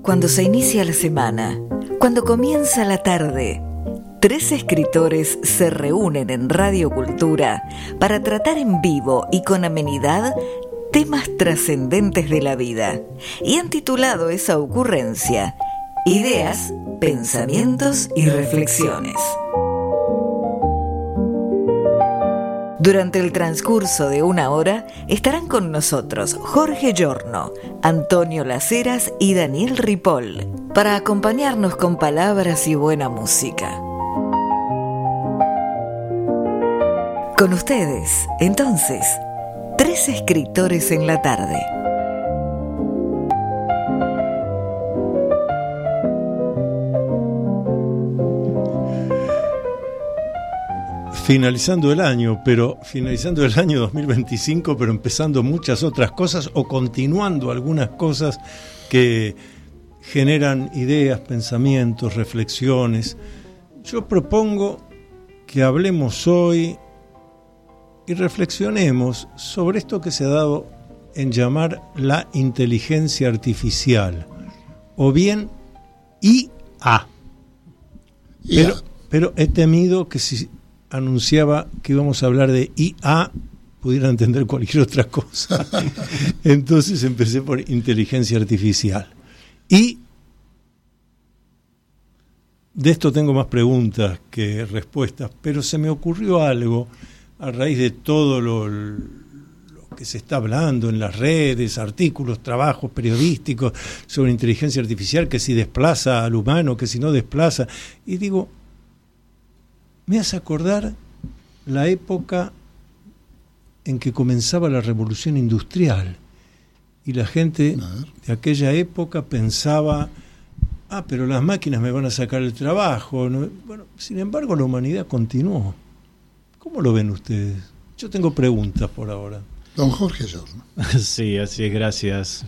cuando se inicia la semana, cuando comienza la tarde, tres escritores se reúnen en Radio Cultura para tratar en vivo y con amenidad temas trascendentes de la vida, y han titulado esa ocurrencia Ideas, Pensamientos y Reflexiones. Durante el transcurso de una hora estarán con nosotros Jorge Giorno, Antonio Laceras y Daniel Ripoll para acompañarnos con palabras y buena música. Con ustedes, entonces, tres escritores en la tarde. Finalizando el año 2025, pero empezando muchas otras cosas o continuando algunas cosas que generan ideas, pensamientos, reflexiones. Yo propongo que hablemos hoy y reflexionemos sobre esto que se ha dado en llamar la inteligencia artificial, o bien IA. Pero he temido que si anunciaba que íbamos a hablar de IA, pudieran entender cualquier otra cosa. Entonces empecé por inteligencia artificial. Y de esto tengo más preguntas que respuestas, pero se me ocurrió algo a raíz de todo lo que se está hablando en las redes, artículos, trabajos periodísticos sobre inteligencia artificial, que si desplaza al humano, que si no desplaza. Y digo, me hace acordar la época en que comenzaba la revolución industrial y la gente de aquella época pensaba, pero las máquinas me van a sacar el trabajo. Bueno, sin embargo, la humanidad continuó. ¿Cómo lo ven ustedes? Yo tengo preguntas por ahora. Don Jorge Giorno. Sí, así es, gracias.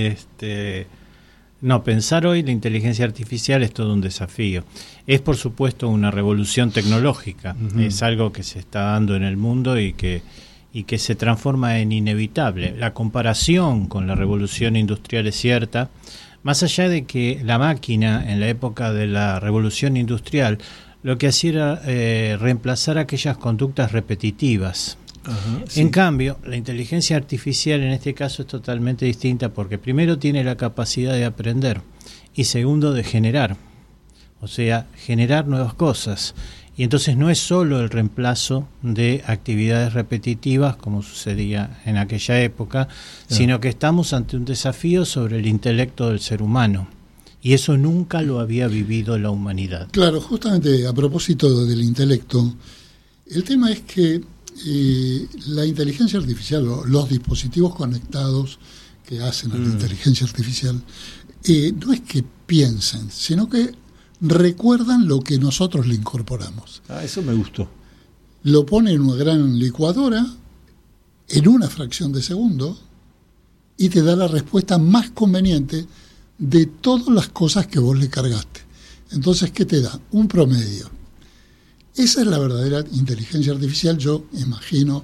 Pensar hoy la inteligencia artificial es todo un desafío. Es, por supuesto, una revolución tecnológica. Uh-huh. Es algo que se está dando en el mundo y que se transforma en inevitable. La comparación con la revolución industrial es cierta, más allá de que la máquina, en la época de la revolución industrial, lo que hacía era reemplazar aquellas conductas repetitivas. Ajá, sí. En cambio, la inteligencia artificial en este caso es totalmente distinta porque primero tiene la capacidad de aprender y segundo de generar, o sea, generar nuevas cosas. Y entonces no es solo el reemplazo de actividades repetitivas como sucedía en aquella época, sino que estamos ante un desafío sobre el intelecto del ser humano. Y eso nunca lo había vivido la humanidad. Claro, justamente a propósito del intelecto, el tema es que la inteligencia artificial, los dispositivos conectados que hacen a la inteligencia artificial, no es que piensen, sino que recuerdan lo que nosotros le incorporamos. Eso me gustó. Lo pone en una gran licuadora en una fracción de segundo y te da la respuesta más conveniente de todas las cosas que vos le cargaste. Entonces, ¿qué te da? Un promedio. Esa es la verdadera inteligencia artificial. Yo imagino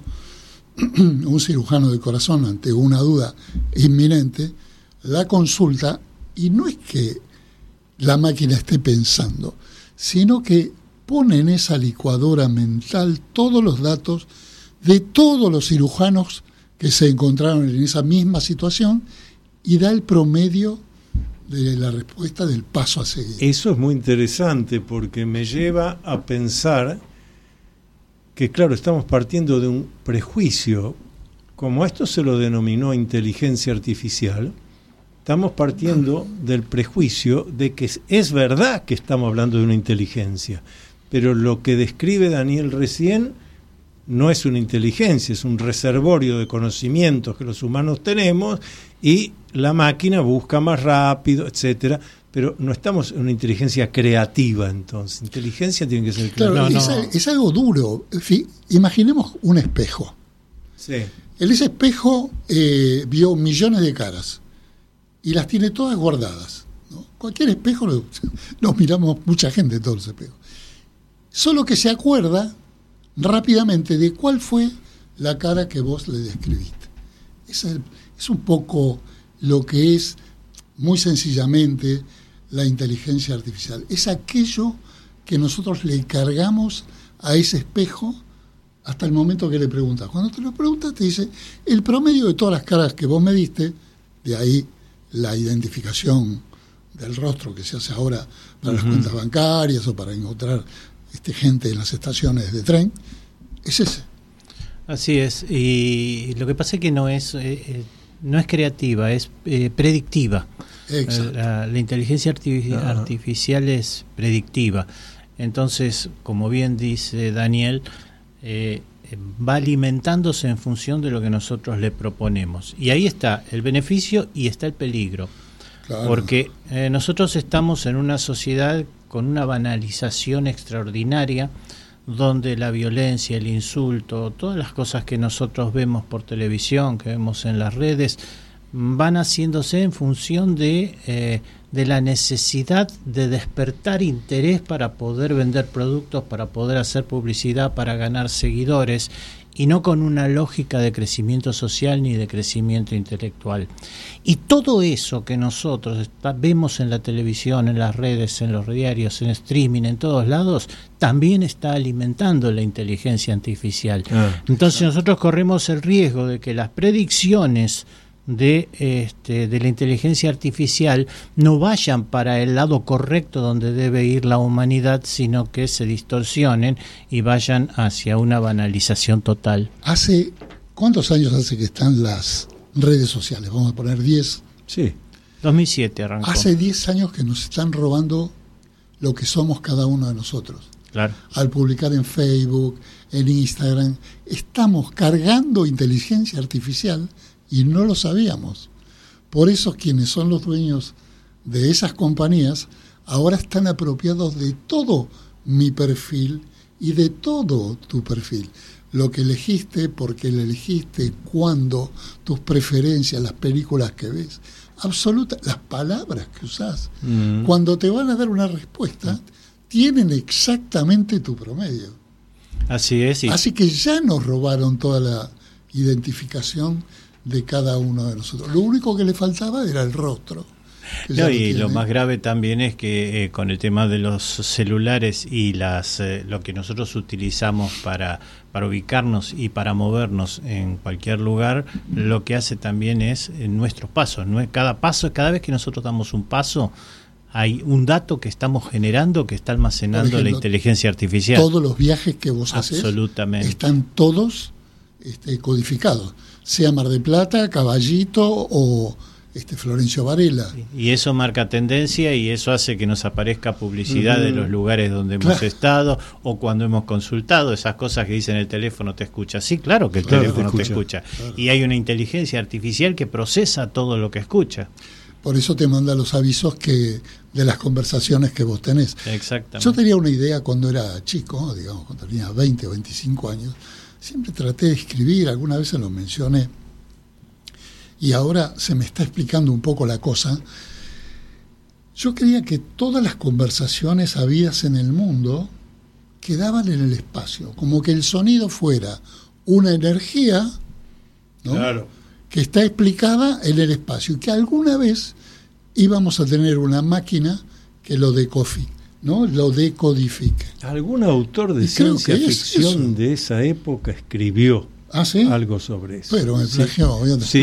un cirujano de corazón ante una duda inminente, la consulta, y no es que la máquina esté pensando, sino que pone en esa licuadora mental todos los datos de todos los cirujanos que se encontraron en esa misma situación y da el promedio de la respuesta del paso a seguir. Eso es muy interesante porque me lleva a pensar que, claro, estamos partiendo de un prejuicio. Como a esto se lo denominó inteligencia artificial, estamos partiendo del prejuicio de que es verdad que estamos hablando de una inteligencia, pero lo que describe Daniel recién no es una inteligencia, es un reservorio de conocimientos que los humanos tenemos y la máquina busca más rápido, etcétera, pero no estamos en una inteligencia creativa. Entonces, inteligencia tiene que ser creativa. Claro, es algo duro. Imaginemos un espejo. Sí. En ese espejo vio millones de caras y las tiene todas guardadas, ¿no? Cualquier espejo, nos miramos mucha gente en todos los espejos. Solo que se acuerda rápidamente de cuál fue la cara que vos le describiste. Es un poco lo que es muy sencillamente, la inteligencia artificial. Es aquello que nosotros le cargamos a ese espejo hasta el momento que le preguntas. Cuando te lo preguntas, te dice, el promedio de todas las caras que vos me diste, de ahí la identificación del rostro que se hace ahora para las cuentas bancarias o para encontrar gente en las estaciones de tren, es ese. Así es, y lo que pasa es que no es creativa, es predictiva. La inteligencia artificial es predictiva. Entonces, como bien dice Daniel, va alimentándose en función de lo que nosotros le proponemos. Y ahí está el beneficio y está el peligro. Claro. Porque nosotros estamos en una sociedad con una banalización extraordinaria, donde la violencia, el insulto, todas las cosas que nosotros vemos por televisión, que vemos en las redes, van haciéndose en función de la necesidad de despertar interés para poder vender productos, para poder hacer publicidad, para ganar seguidores, y no con una lógica de crecimiento social ni de crecimiento intelectual. Y todo eso que nosotros vemos en la televisión, en las redes, en los diarios, en streaming, en todos lados, también está alimentando la inteligencia artificial. Entonces nosotros corremos el riesgo de que las predicciones de la inteligencia artificial no vayan para el lado correcto donde debe ir la humanidad, sino que se distorsionen y vayan hacia una banalización total. ¿Cuántos años hace que están las redes sociales? Vamos a poner 10. Sí. 2007 arrancó. Hace 10 años que nos están robando lo que somos cada uno de nosotros. Claro. Al publicar en Facebook, en Instagram, estamos cargando inteligencia artificial y no lo sabíamos. Por eso quienes son los dueños de esas compañías ahora están apropiados de todo mi perfil y de todo tu perfil. Lo que elegiste, por qué lo elegiste, cuándo, tus preferencias, las películas que ves, las palabras que usás. Cuando te van a dar una respuesta, tienen exactamente tu promedio. Así es. Sí. Así que ya nos robaron toda la identificación de cada uno de nosotros. Lo único que le faltaba era el rostro. No, y lo más grave también es que con el tema de los celulares y lo que nosotros utilizamos para ubicarnos y para movernos en cualquier lugar, lo que hace también es nuestros pasos. Cada vez que nosotros damos un paso, hay un dato que estamos generando que está almacenando, por ejemplo, la inteligencia artificial. Todos los viajes que vos haces están todos codificados, sea Mar del Plata, Caballito o Florencio Varela. Y eso marca tendencia y eso hace que nos aparezca publicidad de los lugares donde hemos estado o cuando hemos consultado, esas cosas que dicen el teléfono te escucha. Sí, claro que el teléfono te escucha. Claro. Y hay una inteligencia artificial que procesa todo lo que escucha. Por eso te manda los avisos de las conversaciones que vos tenés. Exactamente. Yo tenía una idea cuando era chico, digamos, cuando tenía 20 o 25 años, siempre traté de escribir, alguna vez se lo mencioné, y ahora se me está explicando un poco la cosa. Yo creía que todas las conversaciones habidas en el mundo quedaban en el espacio, como que el sonido fuera una energía, ¿no? Claro, que está explicada en el espacio, y que alguna vez íbamos a tener una máquina que lo decodifique, ¿no? Lo decodifique. Algún autor de ciencia ficción de esa época escribió algo sobre eso. Pero me plagió. Sí.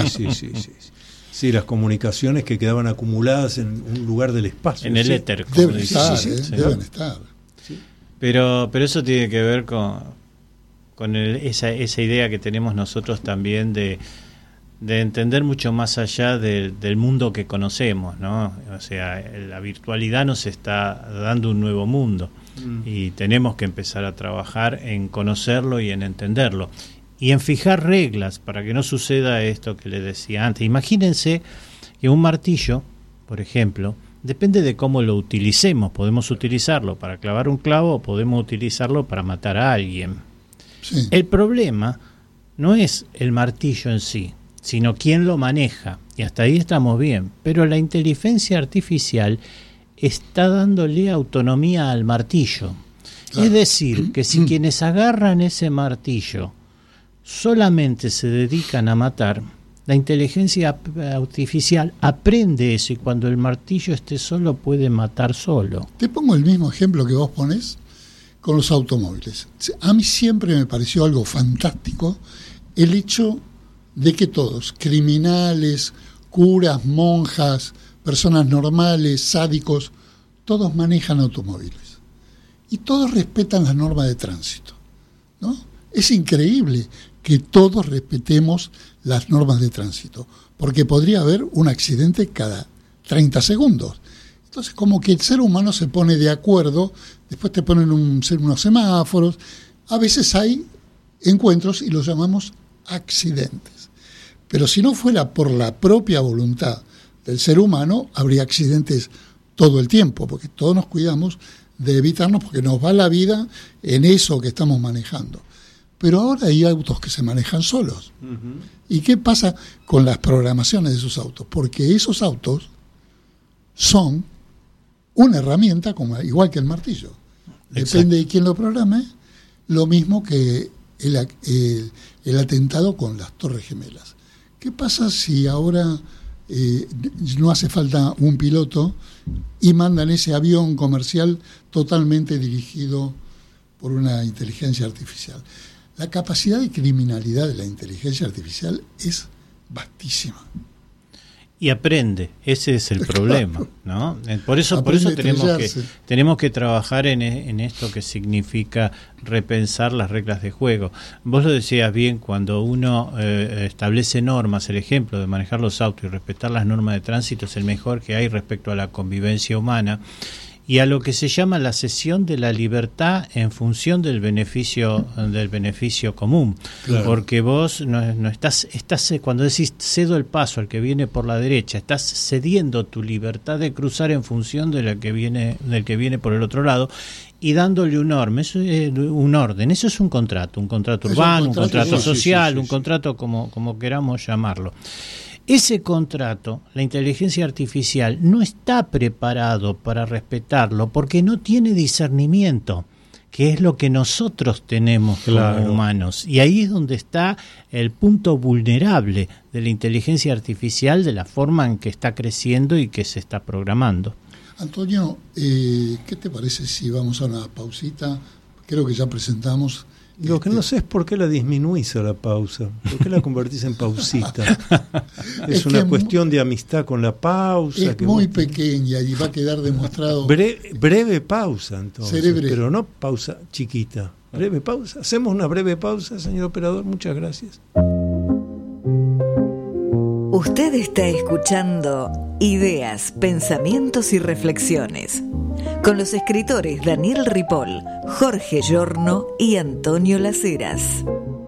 Sí, las comunicaciones que quedaban acumuladas en un lugar del espacio. En el éter. Deben estar. Sí. Pero eso tiene que ver con esa idea que tenemos nosotros también de entender mucho más allá del mundo que conocemos, ¿no? O sea, la virtualidad nos está dando un nuevo mundo y tenemos que empezar a trabajar en conocerlo y en entenderlo y en fijar reglas para que no suceda esto que les decía antes. Imagínense que un martillo, por ejemplo, depende de cómo lo utilicemos. Podemos utilizarlo para clavar un clavo o podemos utilizarlo para matar a alguien. Sí. El problema no es el martillo en sí, sino quién lo maneja, y hasta ahí estamos bien, pero la inteligencia artificial está dándole autonomía al martillo. Claro. Es decir, que si quienes agarran ese martillo solamente se dedican a matar, La inteligencia artificial aprende eso y cuando el martillo esté solo puede matar solo. Te pongo el mismo ejemplo que vos ponés con los automóviles. A mí siempre me pareció algo fantástico el hecho de que todos, criminales, curas, monjas, personas normales, sádicos, todos manejan automóviles y todos respetan las normas de tránsito, ¿no? Es increíble que todos respetemos las normas de tránsito, porque podría haber un accidente cada 30 segundos. Entonces, como que el ser humano se pone de acuerdo, después te ponen unos semáforos, a veces hay encuentros y los llamamos accidentes. Pero si no fuera por la propia voluntad del ser humano, habría accidentes todo el tiempo, porque todos nos cuidamos de evitarnos, porque nos va la vida en eso que estamos manejando. Pero ahora hay autos que se manejan solos. Uh-huh. ¿Y qué pasa con las programaciones de esos autos? Porque esos autos son una herramienta igual que el martillo. Exacto. Depende de quién lo programe, lo mismo que el atentado con las Torres Gemelas. ¿Qué pasa si ahora no hace falta un piloto y mandan ese avión comercial totalmente dirigido por una inteligencia artificial? La capacidad de criminalidad de la inteligencia artificial es vastísima. Y aprende, ese es el problema, ¿no? Por eso tenemos que trabajar en esto que significa repensar las reglas de juego. Vos lo decías bien, cuando uno establece normas, el ejemplo de manejar los autos y respetar las normas de tránsito es el mejor que hay respecto a la convivencia humana y a lo que se llama la cesión de la libertad en función del beneficio común. Claro. Porque vos no estás cuando decís cedo el paso al que viene por la derecha, estás cediendo tu libertad de cruzar en función del que viene por el otro lado y dándole un orden. Eso es un contrato urbano, un contrato social, sí. Un contrato como queramos llamarlo. Ese contrato, la inteligencia artificial no está preparado para respetarlo porque no tiene discernimiento, que es lo que nosotros tenemos como humanos. Y ahí es donde está el punto vulnerable de la inteligencia artificial, de la forma en que está creciendo y que se está programando. Antonio, ¿qué te parece si vamos a una pausita? Creo que ya presentamos. Lo que no sé es por qué la disminuís a la pausa, por qué la convertís en pausita. Es una cuestión de amistad con la pausa. Es muy pequeña y va a quedar demostrado. Breve pausa, entonces. Cerebre. Pero no pausa chiquita. Breve pausa. Hacemos una breve pausa, señor operador. Muchas gracias. Usted está escuchando Ideas, Pensamientos y Reflexiones con los escritores Daniel Ripoll, Jorge Giorno y Antonio Las Heras.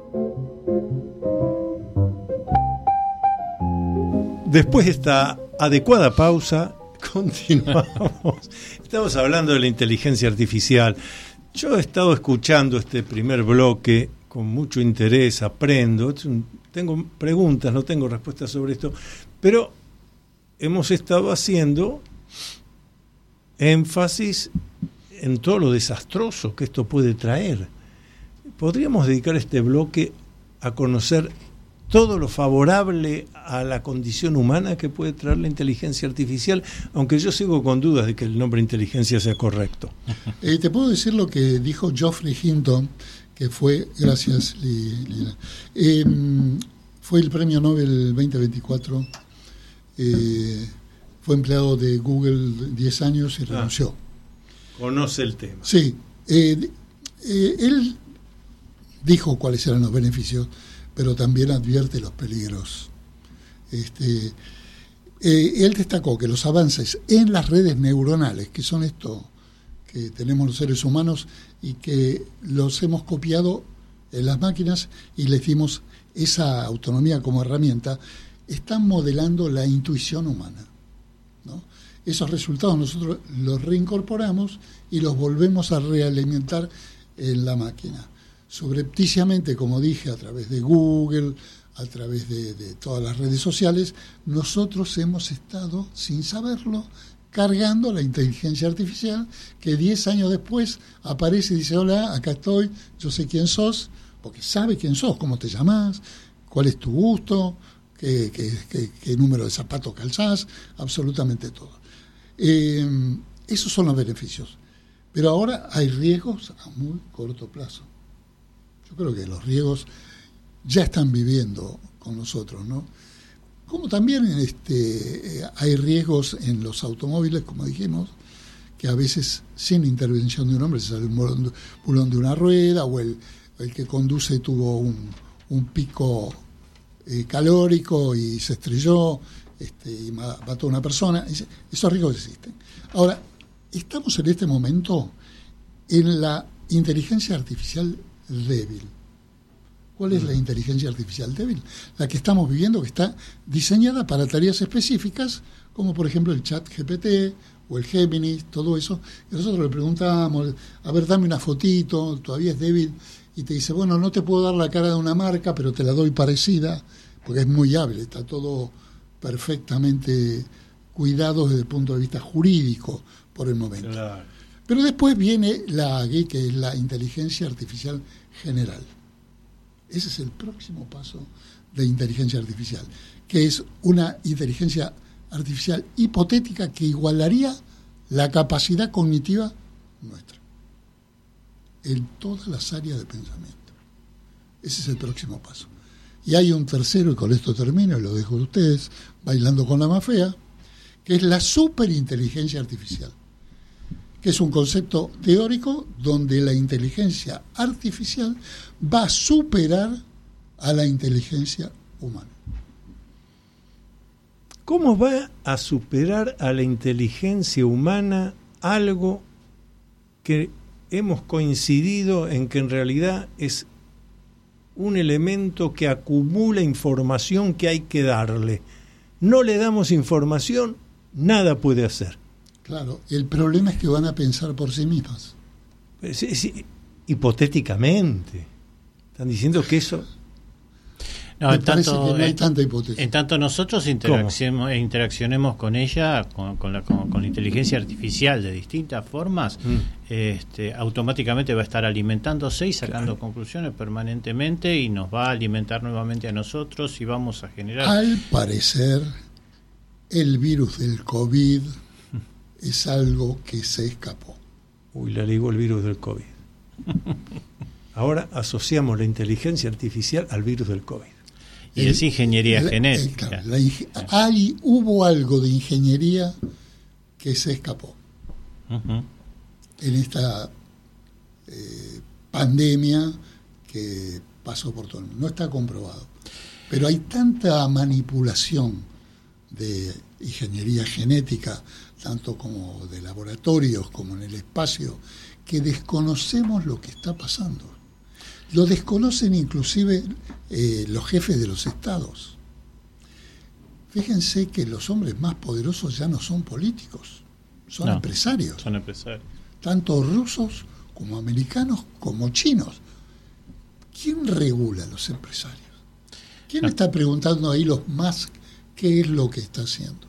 Después de esta adecuada pausa, continuamos. Estamos hablando de la inteligencia artificial. Yo he estado escuchando este primer bloque con mucho interés, aprendo. Tengo preguntas, no tengo respuestas sobre esto, pero hemos estado haciendo énfasis en todo lo desastroso que esto puede traer. Podríamos dedicar este bloque a conocer todo lo favorable a la condición humana que puede traer la inteligencia artificial, aunque yo sigo con dudas de que el nombre inteligencia sea correcto. Te puedo decir lo que dijo Geoffrey Hinton, que fue, gracias Lina, fue el premio Nobel 2024, fue empleado de Google 10 años y renunció. Conoce el tema. Sí, él dijo cuáles eran los beneficios, pero también advierte los peligros. Él destacó que los avances en las redes neuronales, que son esto que tenemos los seres humanos y que los hemos copiado en las máquinas y les dimos esa autonomía como herramienta, están modelando la intuición humana, ¿no? Esos resultados nosotros los reincorporamos y los volvemos a realimentar en la máquina. Subrepticiamente, como dije, a través de Google, a través de todas las redes sociales, nosotros hemos estado, sin saberlo, cargando la inteligencia artificial que 10 años después aparece y dice: hola, acá estoy, yo sé quién sos, porque sabe quién sos, cómo te llamás, cuál es tu gusto, qué número de zapatos calzás, absolutamente todo. Esos son los beneficios. Pero ahora hay riesgos a muy corto plazo. Yo creo que los riesgos ya están viviendo con nosotros, ¿no? Como también hay riesgos en los automóviles, como dijimos, que a veces sin intervención de un hombre se sale un bulón de una rueda, o el que conduce tuvo un pico calórico y se estrelló y mató a una persona. Esos riesgos existen. Ahora, estamos en este momento en la inteligencia artificial débil. ¿Cuál es la inteligencia artificial débil? La que estamos viviendo, que está diseñada para tareas específicas, como por ejemplo el chat GPT o el Gemini, todo eso. Y nosotros le preguntamos, a ver, dame una fotito, todavía es débil, y te dice, bueno, no te puedo dar la cara de una marca, pero te la doy parecida, porque es muy hábil, está todo perfectamente cuidado desde el punto de vista jurídico por el momento. Claro. Pero después viene la AGI, que es la inteligencia artificial general. Ese es el próximo paso de inteligencia artificial, que es una inteligencia artificial hipotética que igualaría la capacidad cognitiva nuestra en todas las áreas de pensamiento. Ese es el próximo paso. Y hay un tercero, y con esto termino y lo dejo de ustedes, bailando con la más fea, que es la superinteligencia artificial, que es un concepto teórico donde la inteligencia artificial va a superar a la inteligencia humana. ¿Cómo va a superar a la inteligencia humana algo que hemos coincidido en que en realidad es un elemento que acumula información que hay que darle? No le damos información, nada puede hacer. Claro, el problema es que van a pensar por sí mismas. Sí, hipotéticamente. Están diciendo que eso... No, en tanto, que no hay tanta hipótesis. En tanto nosotros interaccionemos con ella, con la inteligencia artificial de distintas formas, automáticamente va a estar alimentándose y sacando conclusiones permanentemente, y nos va a alimentar nuevamente a nosotros, y vamos a generar... Al parecer, el virus del COVID es algo que se escapó. Uy, la ligó el virus del COVID. Ahora asociamos la inteligencia artificial al virus del COVID. Y es ingeniería genética. Hubo algo de ingeniería que se escapó en esta pandemia que pasó por todo el mundo. No está comprobado. Pero hay tanta manipulación de ingeniería genética, tanto como de laboratorios como en el espacio, que desconocemos lo que está pasando. Lo desconocen inclusive los jefes de los estados. Fíjense que los hombres más poderosos ya no son políticos, son empresarios. Son empresarios. Tanto rusos como americanos como chinos. ¿Quién regula a los empresarios? ¿Quién está preguntando ahí los Musk qué es lo que está haciendo?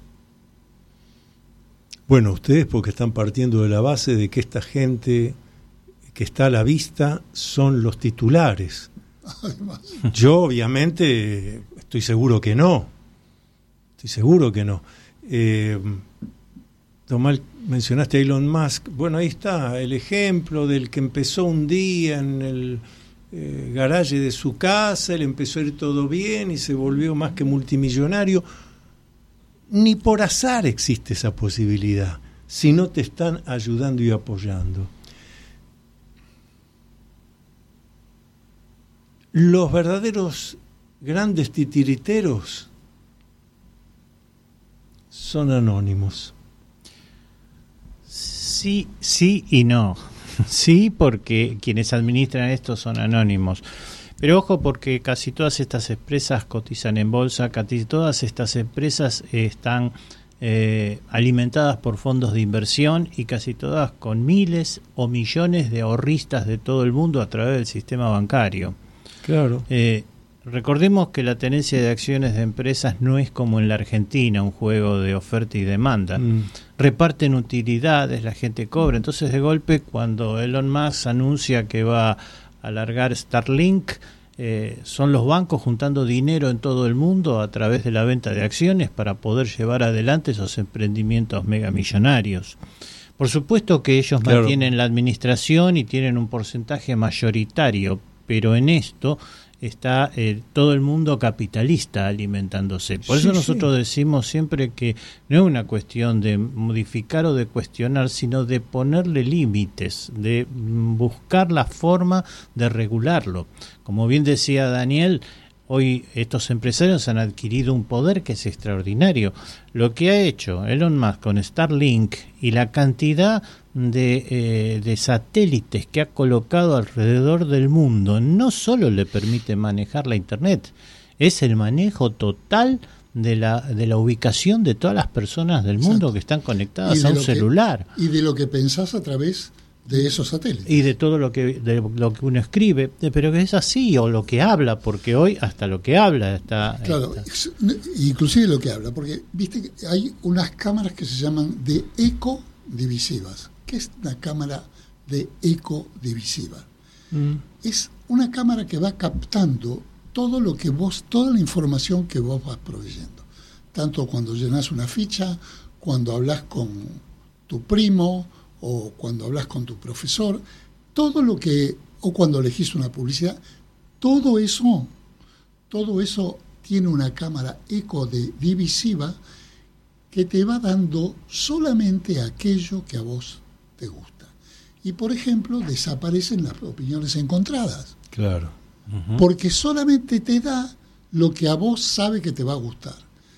Bueno, ustedes porque están partiendo de la base de que esta gente que está a la vista son los titulares. Además. Yo obviamente estoy seguro que no. Tomás, mencionaste a Elon Musk. Bueno, ahí está el ejemplo del que empezó un día en el garaje de su casa, le empezó a ir todo bien y se volvió más que multimillonario. Ni por azar existe esa posibilidad, si no te están ayudando y apoyando. Los verdaderos grandes titiriteros son anónimos. Sí y no. Sí, porque quienes administran esto son anónimos. Pero ojo, porque casi todas estas empresas cotizan en bolsa, casi todas estas empresas están alimentadas por fondos de inversión, y casi todas con miles o millones de ahorristas de todo el mundo a través del sistema bancario. Claro. Recordemos que la tenencia de acciones de empresas no es como en la Argentina, un juego de oferta y demanda. Reparten utilidades, la gente cobra. Entonces, de golpe, cuando Elon Musk anuncia que va a alargar Starlink, son los bancos juntando dinero en todo el mundo a través de la venta de acciones para poder llevar adelante esos emprendimientos megamillonarios. Por supuesto que ellos mantienen la administración y tienen un porcentaje mayoritario, pero en esto está todo el mundo capitalista alimentándose. Por eso nosotros decimos siempre que no es una cuestión de modificar o de cuestionar, sino de ponerle límites, de buscar la forma de regularlo. Como bien decía Daniel, hoy estos empresarios han adquirido un poder que es extraordinario. Lo que ha hecho Elon Musk con Starlink y la cantidad de satélites que ha colocado alrededor del mundo no solo le permite manejar la Internet, es el manejo total de la ubicación de todas las personas del mundo que están conectadas a un celular. Y de lo que pensás a través de esos satélites. Y de todo lo que uno escribe, pero que es así, o lo que habla, porque hoy hasta lo que habla está... Claro, inclusive lo que habla, porque viste que hay unas cámaras que se llaman de ecodivisivas. ¿Qué es una cámara de ecodivisiva? Es una cámara que va captando todo lo que toda la información que vos vas proveyendo. Tanto cuando llenás una ficha, cuando hablas con tu primo, o cuando hablas con tu profesor, o cuando elegís una publicidad, todo eso tiene una cámara ecodivisiva que te va dando solamente aquello que a vos te gusta. Y, por ejemplo, desaparecen las opiniones encontradas. Claro. Uh-huh. Porque solamente te da lo que a vos sabe que te va a gustar.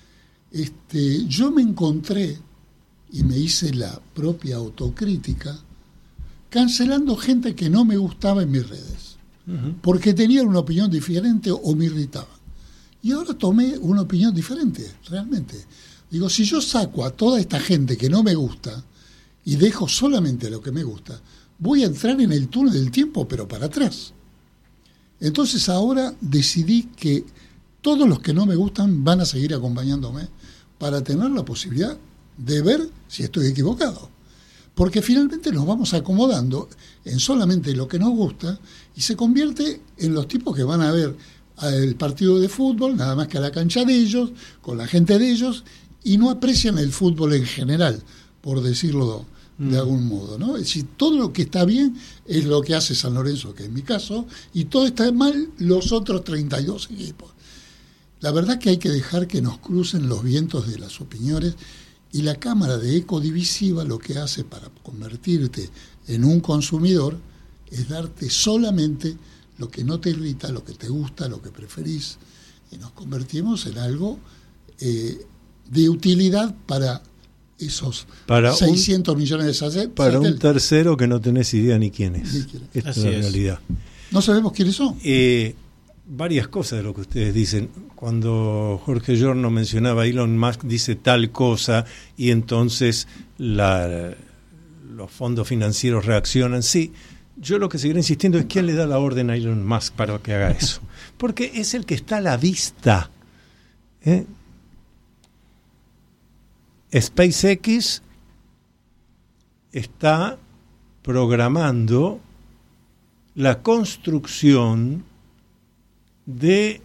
Yo me encontré, y me hice la propia autocrítica, cancelando gente que no me gustaba en mis redes, porque tenían una opinión diferente o me irritaban. Y ahora tomé una opinión diferente, realmente. Digo, si yo saco a toda esta gente que no me gusta y dejo solamente lo que me gusta, voy a entrar en el túnel del tiempo, pero para atrás. Entonces ahora decidí que todos los que no me gustan van a seguir acompañándome para tener la posibilidad de ver si estoy equivocado. Porque finalmente nos vamos acomodando en solamente lo que nos gusta y se convierte en los tipos que van a ver el partido de fútbol, nada más que a la cancha de ellos, con la gente de ellos, y no aprecian el fútbol en general, por decirlo de algún modo, ¿no? Es decir, todo lo que está bien es lo que hace San Lorenzo, que es mi caso, y todo está mal los otros 32 equipos. La verdad que hay que dejar que nos crucen los vientos de las opiniones, y la cámara de ecodivisiva lo que hace para convertirte en un consumidor es darte solamente lo que no te irrita, lo que te gusta, lo que preferís, y nos convertimos en algo de utilidad para esos 600 millones de satélites. Para un tercero que no tenés idea ni quién es. Esta es la realidad. No sabemos quiénes son. Varias cosas de lo que ustedes dicen. Cuando Jorge Giorno mencionaba a Elon Musk, dice tal cosa, y entonces los fondos financieros reaccionan. Sí, yo lo que seguiré insistiendo es quién le da la orden a Elon Musk para que haga eso. Porque es el que está a la vista. SpaceX está programando la construcción de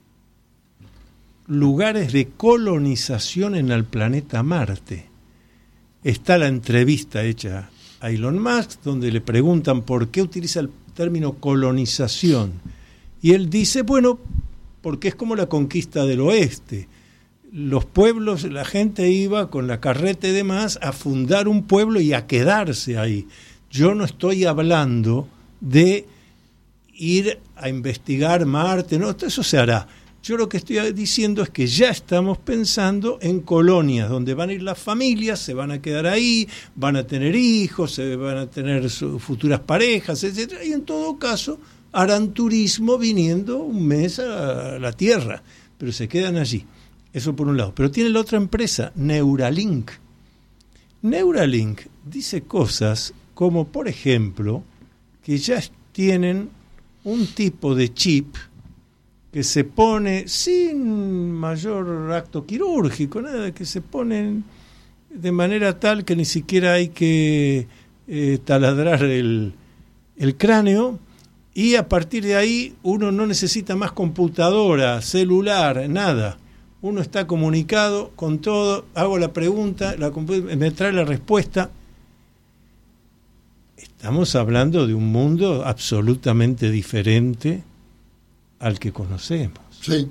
lugares de colonización en el planeta Marte. Está la entrevista hecha a Elon Musk, donde le preguntan por qué utiliza el término colonización. Y él dice, bueno, porque es como la conquista del oeste. Los pueblos, la gente iba con la carreta y demás a fundar un pueblo y a quedarse ahí. Yo no estoy hablando de ir a investigar Marte, no, eso se hará. Yo lo que estoy diciendo es que ya estamos pensando en colonias, donde van a ir las familias, se van a quedar ahí, van a tener hijos, se van a tener sus futuras parejas, etcétera, y en todo caso harán turismo viniendo un mes a la Tierra, pero se quedan allí. Eso por un lado. Pero tiene la otra empresa, Neuralink. Neuralink dice cosas como, por ejemplo, que ya tienen un tipo de chip que se pone sin mayor acto quirúrgico, nada, que se pone de manera tal que ni siquiera hay que taladrar el cráneo, y a partir de ahí uno no necesita más computadora, celular, nada. Uno está comunicado con todo, hago la pregunta, me trae la respuesta. Estamos hablando de un mundo absolutamente diferente al que conocemos. Sí.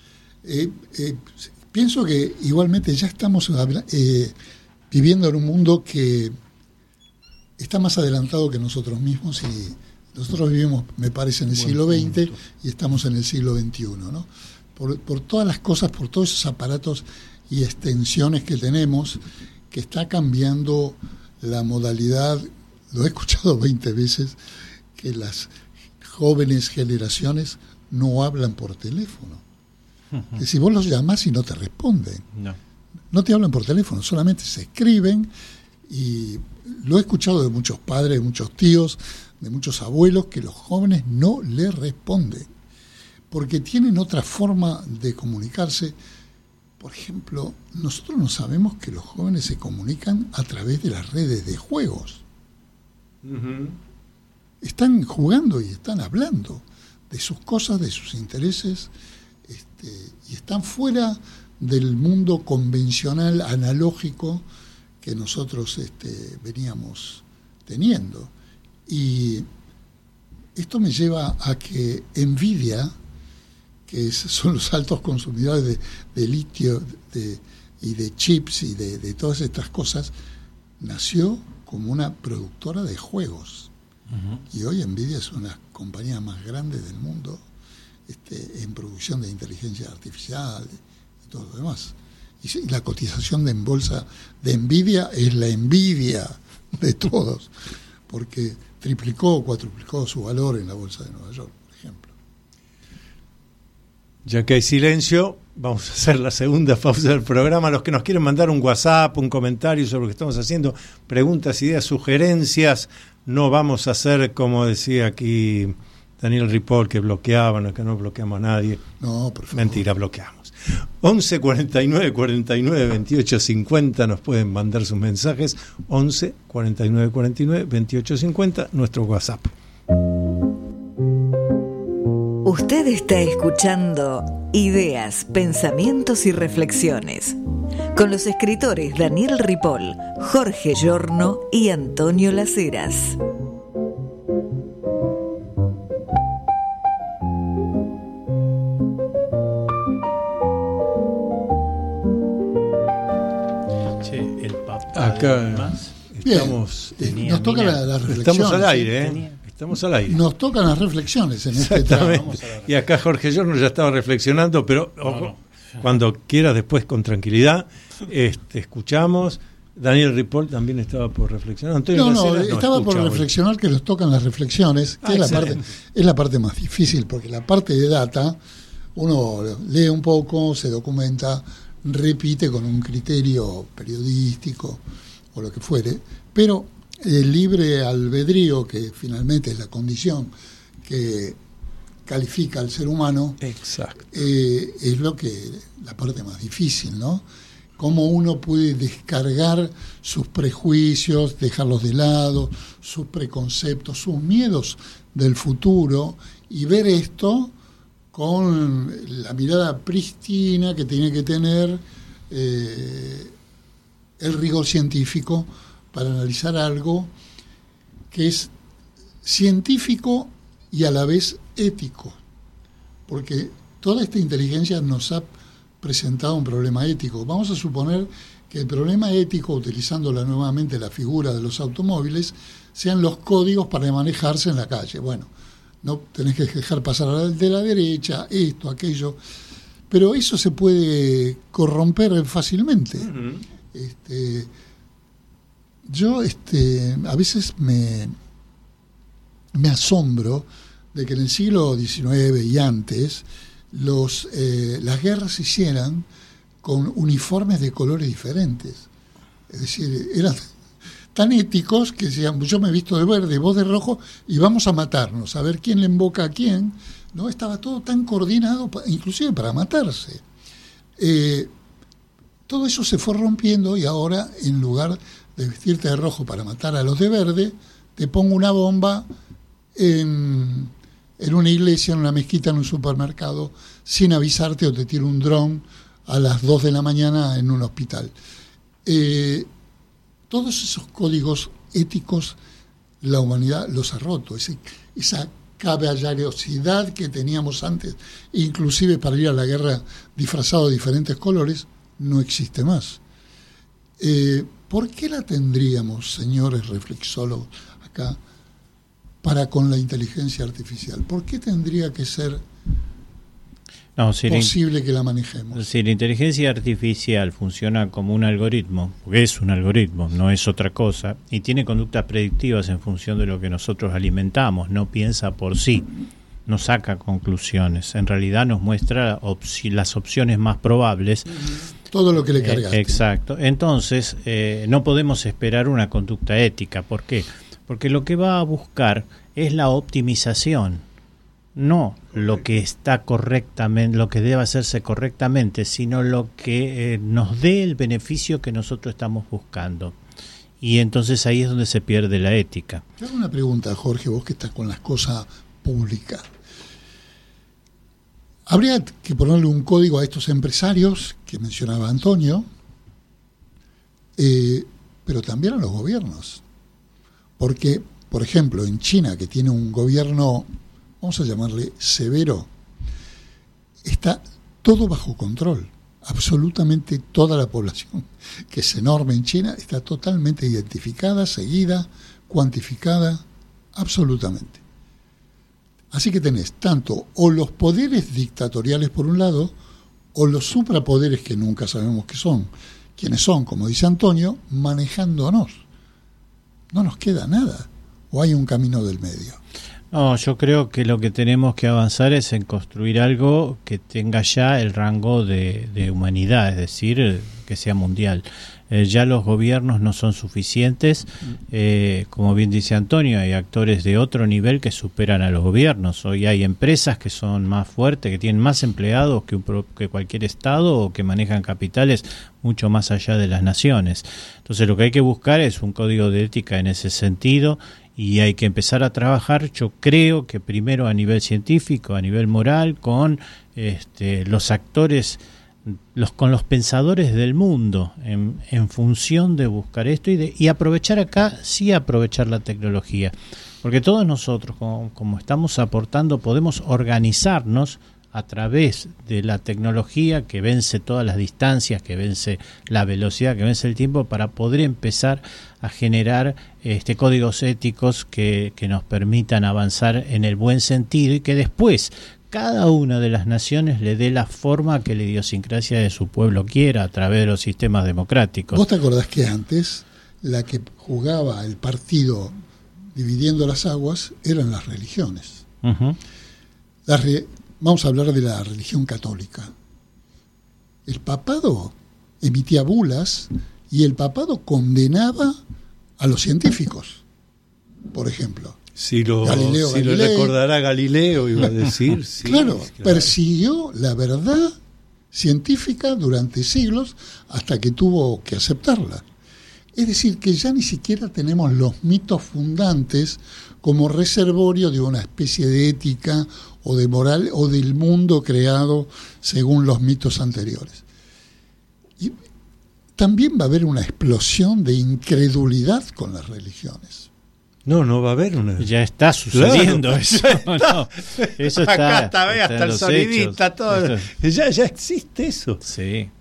Pienso que igualmente ya estamos viviendo en un mundo que está más adelantado que nosotros mismos, y nosotros vivimos, me parece, en el siglo XX y estamos en el siglo XXI, ¿no? Por todas las cosas, por todos esos aparatos y extensiones que tenemos, que está cambiando la modalidad. Lo he escuchado 20 veces, que las jóvenes generaciones no hablan por teléfono. Es decir, vos los llamás y no te responden. No te hablan por teléfono, solamente se escriben, y lo he escuchado de muchos padres, de muchos tíos, de muchos abuelos, que los jóvenes no le responden, porque tienen otra forma de comunicarse. Por ejemplo, nosotros no sabemos que los jóvenes se comunican a través de las redes de juegos. Uh-huh. Están jugando y están hablando de sus cosas, de sus intereses, y están fuera del mundo convencional, analógico, que nosotros veníamos teniendo. Y esto me lleva a que Nvidia, que son los altos consumidores de litio y de chips y de todas estas cosas, nació como una productora de juegos. Uh-huh. Y hoy Nvidia es una compañía más grande del mundo en producción de inteligencia artificial y todo lo demás. Y la cotización en bolsa de Nvidia es la envidia de todos, porque triplicó o cuatruplicó su valor en la bolsa de Nueva York, por ejemplo. Ya que hay silencio, vamos a hacer la segunda pausa del programa. Los que nos quieren mandar un WhatsApp, un comentario sobre lo que estamos haciendo, preguntas, ideas, sugerencias, no vamos a hacer, como decía aquí Daniel Ripoll, que bloqueaban, que no bloqueamos a nadie. No, por favor. Mentira, bloqueamos. 11 49 49 28 50 nos pueden mandar sus mensajes. 11 49 49 28 50, nuestro WhatsApp. Usted está escuchando Ideas, Pensamientos y Reflexiones con los escritores Daniel Ripoll, Jorge Giorno y Antonio Las Heras. Acá estamos, nos toca la reflexión. Estamos al aire, estamos al aire. Nos tocan las reflexiones en este tramo. Y acá Jorge Giorno ya estaba reflexionando, pero ojo, cuando quieras después con tranquilidad, escuchamos. Daniel Ripoll también estaba por reflexionar. Antonio estaba por reflexionar, que nos tocan las reflexiones, que es la parte más difícil, porque la parte de data, uno lee un poco, se documenta, repite con un criterio periodístico o lo que fuere, pero el libre albedrío, que finalmente es la condición que califica al ser humano, exacto, es la parte más difícil, ¿no? Cómo uno puede descargar sus prejuicios, dejarlos de lado, sus preconceptos, sus miedos del futuro, y ver esto con la mirada prístina que tiene que tener el rigor científico para analizar algo que es científico y a la vez ético, porque toda esta inteligencia nos ha presentado un problema ético. Vamos a suponer que el problema ético, utilizándola nuevamente la figura de los automóviles, sean los códigos para manejarse en la calle. Bueno, no tenés que dejar pasar de la derecha, esto, aquello, pero eso se puede corromper fácilmente. Uh-huh. Yo a veces me asombro de que en el siglo XIX y antes las guerras se hicieran con uniformes de colores diferentes. Es decir, eran tan éticos que decían, yo me he visto de verde, vos de rojo, y vamos a matarnos, a ver quién le emboca a quién. ¿No? Estaba todo tan coordinado, inclusive para matarse. Todo eso se fue rompiendo, y ahora, en lugar de vestirte de rojo para matar a los de verde, te pongo una bomba en en una iglesia, en una mezquita, en un supermercado, sin avisarte, o te tira un dron a las 2 de la mañana en un hospital. Todos esos códigos éticos la humanidad los ha roto. Esa caballerosidad que teníamos antes, inclusive para ir a la guerra disfrazado de diferentes colores, no existe más. ¿Por qué la tendríamos, señores reflexólogos, acá, para con la inteligencia artificial? ¿Por qué tendría que ser posible que la manejemos? Si la inteligencia artificial funciona como un algoritmo, porque es un algoritmo, no es otra cosa, y tiene conductas predictivas en función de lo que nosotros alimentamos, no piensa por sí, no saca conclusiones, en realidad nos muestra las opciones más probables. Todo lo que le cargaste. Exacto. Entonces, no podemos esperar una conducta ética. ¿Por qué? Porque lo que va a buscar es la optimización, no lo que está correctamente, lo que debe hacerse correctamente, sino lo que nos dé el beneficio que nosotros estamos buscando. Y entonces ahí es donde se pierde la ética. Te hago una pregunta, Jorge, vos que estás con las cosas públicas. Habría que ponerle un código a estos empresarios que mencionaba Antonio, pero también a los gobiernos. Porque, por ejemplo, en China, que tiene un gobierno, vamos a llamarle severo, está todo bajo control. Absolutamente toda la población, que es enorme en China, está totalmente identificada, seguida, cuantificada, absolutamente. Así que tenés tanto o los poderes dictatoriales por un lado, o los suprapoderes que nunca sabemos qué son, quiénes son, como dice Antonio, manejándonos. No nos queda nada, o hay un camino del medio. No, yo creo que lo que tenemos que avanzar es en construir algo que tenga ya el rango de humanidad, es decir, que sea mundial. Ya los gobiernos no son suficientes, como bien dice Antonio, hay actores de otro nivel que superan a los gobiernos. Hoy hay empresas que son más fuertes, que tienen más empleados que cualquier estado o que manejan capitales mucho más allá de las naciones. Entonces lo que hay que buscar es un código de ética en ese sentido y hay que empezar a trabajar, yo creo que primero a nivel científico, a nivel moral, con los actores, con los pensadores del mundo en función de buscar esto y aprovechar acá, sí aprovechar la tecnología, porque todos nosotros como estamos aportando podemos organizarnos a través de la tecnología que vence todas las distancias, que vence la velocidad, que vence el tiempo, para poder empezar a generar códigos éticos que nos permitan avanzar en el buen sentido y que después cada una de las naciones le dé la forma que la idiosincrasia de su pueblo quiera a través de los sistemas democráticos. ¿Vos te acordás que antes la que jugaba el partido dividiendo las aguas eran las religiones? Uh-huh. Vamos a hablar de la religión católica. El papado emitía bulas y el papado condenaba a los científicos, por ejemplo. Si lo recordará Galileo, iba a decir. Sí, claro, persiguió la verdad científica durante siglos hasta que tuvo que aceptarla. Es decir, que ya ni siquiera tenemos los mitos fundantes como reservorio de una especie de ética o de moral o del mundo creado según los mitos anteriores. Y también va a haber una explosión de incredulidad con las religiones. No va a haber una. Ya está sucediendo, claro, eso. No, eso acá está hasta el sonidista, todo. Ya existe eso. Sí.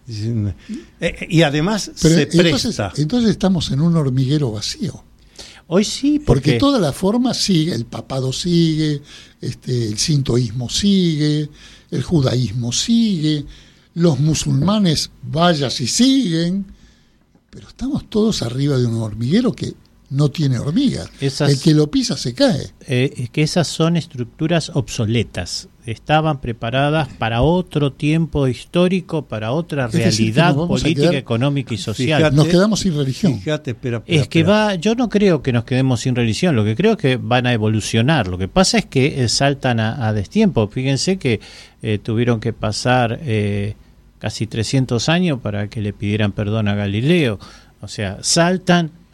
Y además se presta. Entonces estamos en un hormiguero vacío. Hoy sí, porque toda la forma sigue, el papado sigue, el sintoísmo sigue, el judaísmo sigue, los musulmanes vaya si siguen, pero estamos todos arriba de un hormiguero que no tiene hormigas. El que lo pisa se cae. Es que esas son estructuras obsoletas. Estaban preparadas para otro tiempo histórico, para otra realidad política, económica y social. Fíjate, nos quedamos sin religión. Fíjate, espera. Yo no creo que nos quedemos sin religión. Lo que creo es que van a evolucionar. Lo que pasa es que saltan a destiempo. Fíjense que tuvieron que pasar casi 300 años para que le pidieran perdón a Galileo. O sea, saltan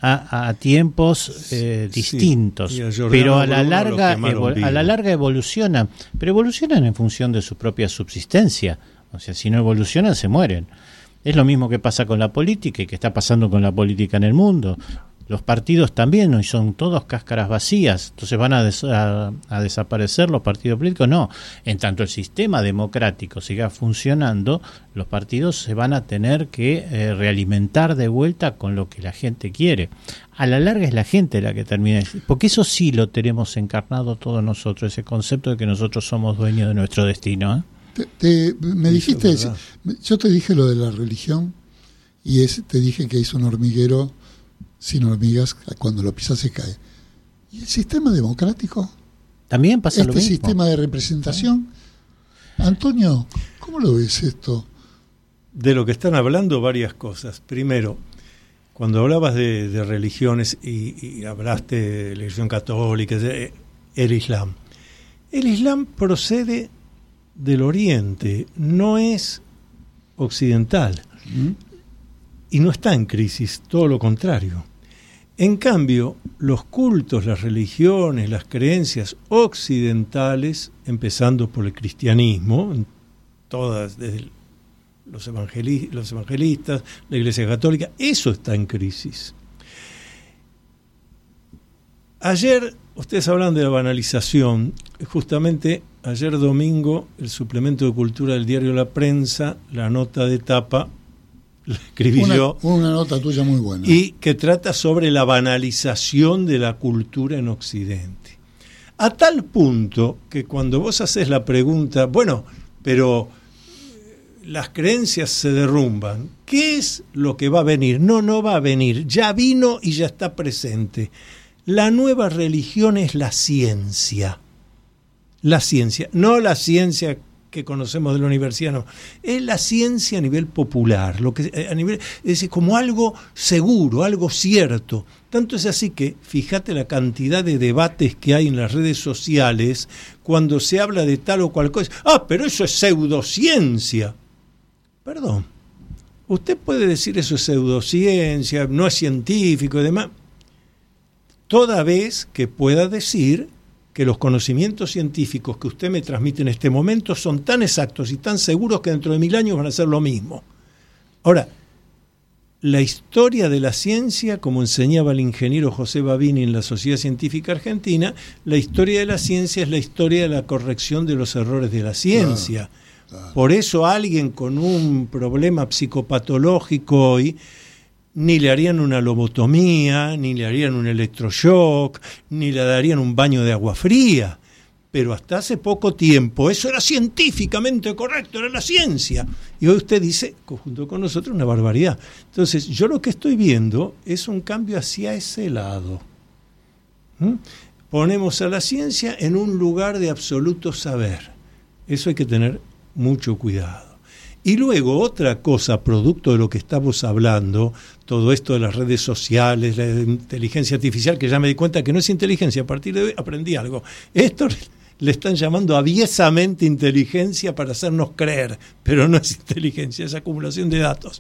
a tiempos distintos, pero a la larga evolucionan, pero evolucionan en función de su propia subsistencia. O sea, si no evolucionan, se mueren. Es lo mismo que pasa con la política y que está pasando con la política en el mundo. Los partidos también hoy son todos cáscaras vacías, entonces van a desaparecer los partidos políticos. No, en tanto el sistema democrático siga funcionando, los partidos se van a tener que realimentar de vuelta con lo que la gente quiere. A la larga es la gente la que termina, porque eso sí lo tenemos encarnado todos nosotros, ese concepto de que nosotros somos dueños de nuestro destino. Me dijiste, yo te dije lo de la religión y te dije que es un hormiguero sin hormigas, cuando lo pisas se cae. ¿Y el sistema democrático? También pasa lo mismo. Este sistema de representación. Antonio, ¿cómo lo ves esto? De lo que están hablando, varias cosas. Primero, cuando hablabas de religiones y hablaste de la religión católica, el Islam. El Islam procede del Oriente, no es occidental. Y no está en crisis, todo lo contrario. En cambio, los cultos, las religiones, las creencias occidentales, empezando por el cristianismo, todas, desde los evangelistas, la Iglesia Católica, eso está en crisis. Ayer, ustedes hablan de la banalización, justamente ayer domingo, el suplemento de cultura del diario La Prensa, la nota de tapa, la escribí yo. Una nota tuya muy buena. Y que trata sobre la banalización de la cultura en Occidente. A tal punto que cuando vos haces la pregunta, bueno, pero las creencias se derrumban, ¿qué es lo que va a venir? No va a venir, ya vino y ya está presente. La nueva religión es la ciencia. La ciencia, no la ciencia que conocemos de la universidad, no. Es la ciencia a nivel popular, lo que a nivel, es decir, como algo seguro, algo cierto. Tanto es así que, fíjate la cantidad de debates que hay en las redes sociales cuando se habla de tal o cual cosa. Pero eso es pseudociencia. Perdón. Usted puede decir eso es pseudociencia, no es científico y demás, toda vez que pueda decir que los conocimientos científicos que usted me transmite en este momento son tan exactos y tan seguros que dentro de 1000 años van a ser lo mismo. Ahora, la historia de la ciencia, como enseñaba el ingeniero José Babini en la Sociedad Científica Argentina, la historia de la ciencia es la historia de la corrección de los errores de la ciencia. Claro. Por eso alguien con un problema psicopatológico hoy ni le harían una lobotomía, ni le harían un electroshock, ni le darían un baño de agua fría. Pero hasta hace poco tiempo eso era científicamente correcto, era la ciencia. Y hoy usted dice, junto con nosotros, una barbaridad. Entonces, yo lo que estoy viendo es un cambio hacia ese lado. Ponemos a la ciencia en un lugar de absoluto saber. Eso hay que tener mucho cuidado. Y luego otra cosa, producto de lo que estamos hablando, todo esto de las redes sociales, la inteligencia artificial, que ya me di cuenta que no es inteligencia, a partir de hoy aprendí algo. Esto le están llamando aviesamente inteligencia para hacernos creer, pero no es inteligencia, es acumulación de datos.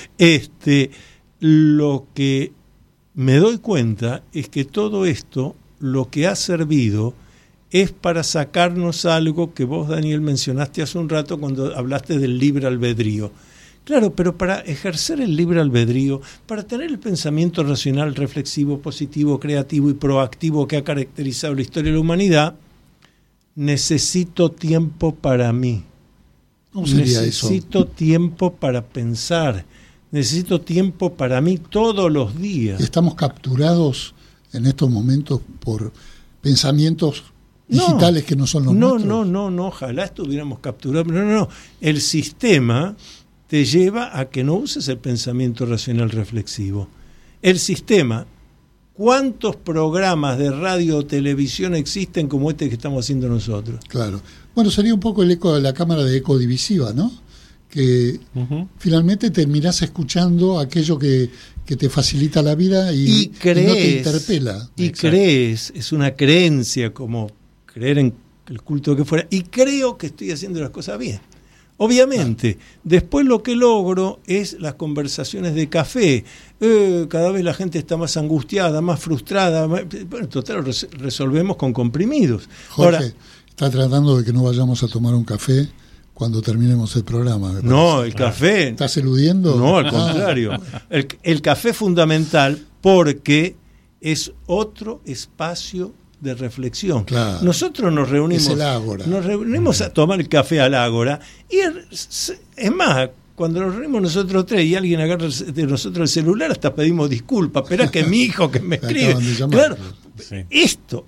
Lo que me doy cuenta es que todo esto, lo que ha servido es para sacarnos algo que vos, Daniel, mencionaste hace un rato cuando hablaste del libre albedrío. Claro, pero para ejercer el libre albedrío, para tener el pensamiento racional, reflexivo, positivo, creativo y proactivo que ha caracterizado la historia de la humanidad, necesito tiempo para mí. ¿Cómo sería necesito eso? Tiempo para pensar. Necesito tiempo para mí todos los días. Estamos capturados en estos momentos por pensamientos digitales que no son los nuestros. No, ojalá estuviéramos capturados. No. El sistema te lleva a que no uses el pensamiento racional reflexivo. El sistema, ¿cuántos programas de radio o televisión existen como este que estamos haciendo nosotros? Claro. Bueno, sería un poco el eco de la cámara de eco divisiva, ¿no? Que finalmente terminás escuchando aquello que te facilita la vida y no te interpela. Y crees, es una creencia como creer en el culto que fuera, y creo que estoy haciendo las cosas bien. Obviamente, después lo que logro es las conversaciones de café. Cada vez la gente está más angustiada, más frustrada. Bueno, total, resolvemos con comprimidos. Jorge, Ahora, está tratando de que no vayamos a tomar un café cuando terminemos el programa. No, el café. ¿Estás eludiendo? No, al contrario. El café es fundamental porque es otro espacio de reflexión. Claro. Nosotros nos reunimos. Es el ágora. Nos reunimos a tomar el café al ágora. Y es más, cuando nos reunimos nosotros tres y alguien agarra de nosotros el celular, hasta pedimos disculpas. Esperá que mi hijo que me escribe. Claro. Sí. Esto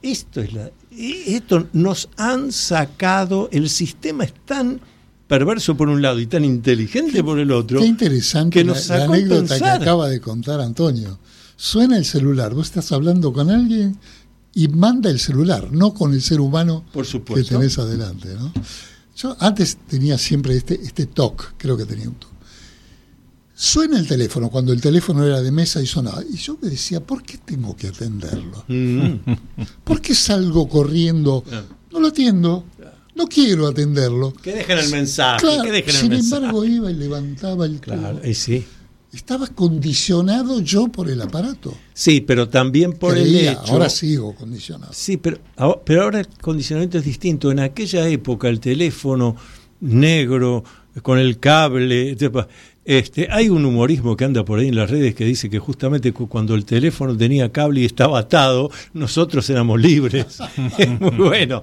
nos han sacado. El sistema es tan perverso por un lado y tan inteligente por el otro. Qué interesante que nos la anécdota que acaba de contar Antonio. Suena el celular, vos estás hablando con alguien y manda el celular, no con el ser humano que tenés adelante, ¿no? Yo antes tenía siempre este toque, creo que tenía un toque. Suena el teléfono, cuando el teléfono era de mesa y sonaba, y yo me decía, ¿por qué tengo que atenderlo? ¿Por qué salgo corriendo? No lo atiendo. No quiero atenderlo. Que dejen el mensaje. Claro, que dejen sin el embargo, mensaje. iba y levantaba el Claro, sí. Estaba condicionado yo por el aparato. Sí, pero también por el hecho. Ahora sigo condicionado. Sí, pero ahora el condicionamiento es distinto. En aquella época, el teléfono negro, con el cable. Hay un humorismo que anda por ahí en las redes que dice que justamente cuando el teléfono tenía cable y estaba atado, nosotros éramos libres. Es muy bueno.